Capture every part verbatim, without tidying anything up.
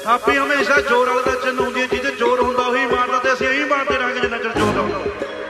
ਆਪੇ ਹਮੇਸ਼ਾ ਜ਼ੋਰ ਵਾਲੇ ਦਾ ਚਿੰਨ੍ਹ ਹੁੰਦੀ ਹੈ, ਜਿਹਦੇ ਜ਼ੋਰ ਹੁੰਦਾ ਉਹੀ ਮਾਰਦਾ, ਤੇ ਅਸੀਂ ਇਹੀ ਮਾਰਦੇ ਰਹਾਂਗੇ ਜਿੰਨਾ ਚਿਰ ਜ਼ੋਰ ਆਉਂਦਾ।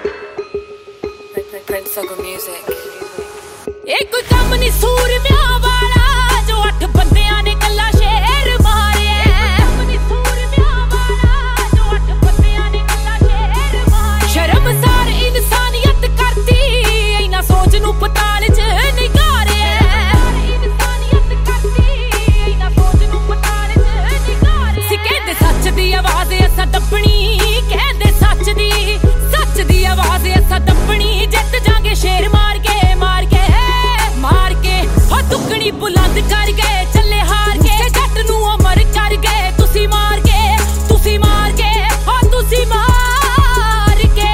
ਇਹ ਕੋਈ ਕੰਮ ਨਹੀਂ ਸੂਰਮਿਆਂ ਵਾਲਾ ਜੋ ਅੱਠ ਬੰਦਿਆਂ ਨੇ ਕੱਲਾ ਸ਼ੇਰ ਮਾਰਿਆ। ਕੰਮ ਨਹੀਂ ਸੂਰਮਿਆਂ ਵਾਲਾ ਜੋ ਅੱਠ ਬੰਦਿਆਂ ਨੇ ਕੱਲਾ ਸ਼ੇਰ ਮਾਰਿਆ। ਸ਼ਰਮਸਾਰ ਇਨਸਾਨੀਅਤ ਕਰਦੀ ਇਹਨਾਂ ਸੋਚ ਨੂੰ ਪਤਾਲ 'ਚ ਨਿਗਾਰਿਆ। ਇਨਸਾਨੀਅਤ ਕਰਦੀ ਇਹਨਾਂ ਸੋਚ ਨੂੰ ਪਤਾਲ 'ਚ ਨਿਗਾਰਿਆ। ਸੀ ਕਹਿੰਦੇ ਸੱਚ ਦੀ ਆਵਾਜ਼ ਅਸਾਂ ਦੱਬਣੀ, ਕਹਿੰਦੇ ਸੱਚ ਦੀ ਸੱਚ ਦੀ ਆਵਾਜ਼ ਅਸਾਂ ਦੱਬਣੀ। ਜਿੱਤ ਜਾਂਗੇ ਸ਼ੇਰ ਮਾਰ ਕੇ ਮਾਰ ਕੇ ਮਾਰ ਕੇ ਹੋ ਦੁੱਗਣੀ ਬੁਲੰਦ ਕਰ ਗਏ ਚੱਲੇ ਹਾਰ ਕੇ। ਜੱਟ ਨੂੰ ਅਮਰ ਕਰ ਗਏ ਤੁਸੀਂ ਮਾਰ ਕੇ ਤੁਸੀਂ ਮਾਰ ਕੇ ਹੋ ਤੁਸੀਂ ਮਾਰ ਕੇ।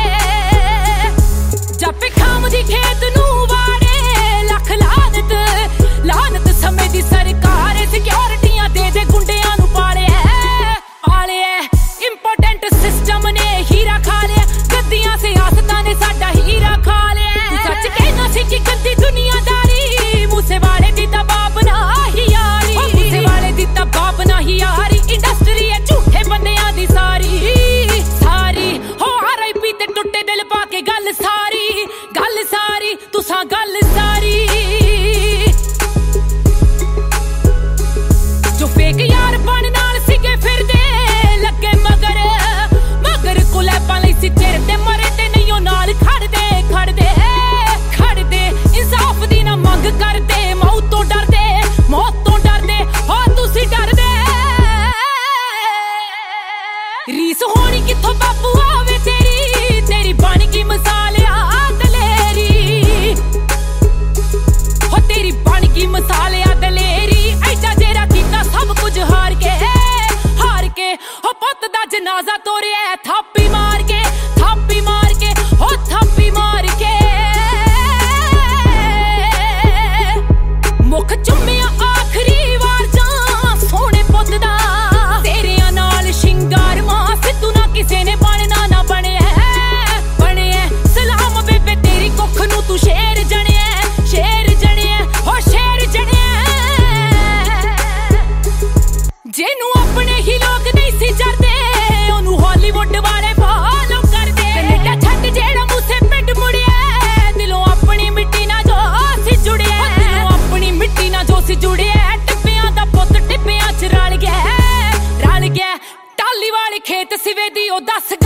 ਜੱਪੇ ਖਾਮ ਦੀ ਖੇਤ ਨੂੰ ਵਾੜੇ ਲੱਖ ਲਾਨਤ ਲਾਨਤ ਸਮੇਂ ਦੀ ਸਰਕਾਰ। ਸਿਕਿਉਰਿਟੀਆਂ ਦੇ ਦੇ ਗੁੰਡਿਆਂ ਨੂੰ ਪਾਲਿਆ ਪਾਲਿਆ। ਇੰਪੋਰਟੈਂਟ ਸਿਸਟਮ ਨੇ ਹੀਰਾ ਖਾ ਲਿਆ, ਗੱਦੀਆਂ ਸਿਆਸਤਾਂ ਨੇ ਸਾਡਾ ਹੀਰਾ ਖਾ ਲਿਆ। ਸੱਚ ਕਹਿਣਾ ਸੀ ਕਿ ਗੰਦੀ ਦੁਨੀਆਦਾਰੀ ਮੂਸੇ ਵਾਲੇ ਦੀ ਤਾਂ ਬਾਪ ਨਾ ਹੀ ਯਾਰੀ। ਮੂਸੇ ਵਾਲੇ ਦੀ ਤਾਂ ਬਾਪ ਨਾ ਹੀ ਯਾਰੀ। ਇੰਡਸਟਰੀ ਹੈ ਝੂਠੇ ਬੰਦਿਆਂ ਦੀ ਸਾਰੀ ਸਾਰੀ ਹੋ ਆਰ ਆਈ ਪੀ ਤੇ ਟੁੱਟੇ ਦਿਲ ਪਾ ਕੇ ਗੱਲ ਸਾਰੀ ਗੱਲ ਸਾਰੀ ਤੁਸਾਂ ਗੱਲ ਸਾਰੀ। ਜੋ ਫੇਕ ਯਾਰ ਬਣ ਨਾਲ ਸੀਗੇ ਫਿਰਦੇ ਲੱਗੇ ਮਗਰ ਮਗਰ ਕੁਲੈਬਾਂ ਲਈ ਸੀ ਤੇਰੇ ਤੇ ਮਰੇ ਤੇ ਨਹੀਂ ਉਹ ਨਾਲ ਖੜਦੇ ਖੜਦੇ ਖੜਦੇ। ਇਨਸਾਫ ਦੀ ਨਾ ਮੰਗ ਕਰਦੇ ਮੌਤ ਤੋਂ ਡਰਦੇ ਮੌਤ ਤੋਂ ਡਰਦੇ ਹੋ ਤੁਸੀਂ ਡਰਦੇ। ਰੀਸ ਹੋਣੀ ਕਿੱਥੋਂ ਬਾਪੂ ਆਵੇ ਤੇਰੀ ਤੇਰੀ ਬਣ ਗਈ ਮਿਸਾਲ ਆ ਦਲੇਰੀ। ਹੋ ਤੇਰੀ ਬਣ ਗਈ ਮਿਸਾਲ ਆ ਦਲੇਰੀ। ਐਡਾ ਜਿਹੜਾ ਕੀਤਾ ਸਭ ਕੁਝ ਹਾਰ ਕੇ ਹਾਰ ਕੇ ਹੋ ਪੁੱਤ ਦਾ ਜਨਾਜ਼ਾ ਤੋਰਿਆ ਥਾਪੀ ਮਾਰ ਕੇ ਥਾਪੀ ਮਾਰ ਕੇ ਹੋ ਥਾਪੀ ਮਾਰ ਕੇ। ਮੁੱਖ ਚੁੰਮਿਆ ਆਖਰੀ ਵਾਰ ਜਾਂ ਸੋਹਣੇ ਪੁੱਤ ਦਾ ਤੇਰਿਆਂ ਨਾਲ ਸ਼ਿੰਗਾਰ ਮਾਂ ਸਿੱਧੂ ਨਾ ਕਿਸੇ ਨੇ ਬਣਨਾ ਨਾ ਬਣਿਆ ਬਣਿਆ। ਸਲਾਮ ਬੇਬੇ ਤੇਰੀ ਕੁੱਖ ਨੂੰ ਤੂੰ ਸ਼ੇਰ ਜਣਿਆ ਸ਼ੇਰ ਜਣਿਆ ਹੋ ਸ਼ੇਰ ਜਣਿਆ। ਜਿਹਨੂੰ ਆਪਣੇ ਹੀ ਲੋਕ ਨਹੀਂ ਸੀ ਜਰਦੇ ਉਹਨੂੰ ਹਾਲੀਵੁੱਡ ਵਾਲੇ ਫਾਲੋ ਕਰਦੇ। ਕੈਨੇਡਾ ਛੱਡ ਜਿਹੜਾ ਮੂਸੇ ਪਿੰਡ ਮੁੜਿਆ ਦਿਲੋਂ ਆਪਣੀ ਮਿੱਟੀ ਨਾਲ ਜੋ ਸੀ ਜੁੜਿਆ। ਦਿਲੋਂ ਆਪਣੀ ਮਿੱਟੀ ਨਾਲ ਜੋ ਸੀ ਜੁੜਿਆ। ਟਿੱਬਿਆਂ ਦਾ ਪੁੱਤ ਟਿੱਬਿਆਂ 'ਚ ਰਲ ਗਿਆ ਰਲ ਗਿਆ। ਟਾਲੀ ਵਾਲੇ ਖੇਤ ਸਿਵੇ ਦੀ ਉਹ ਦੱਸ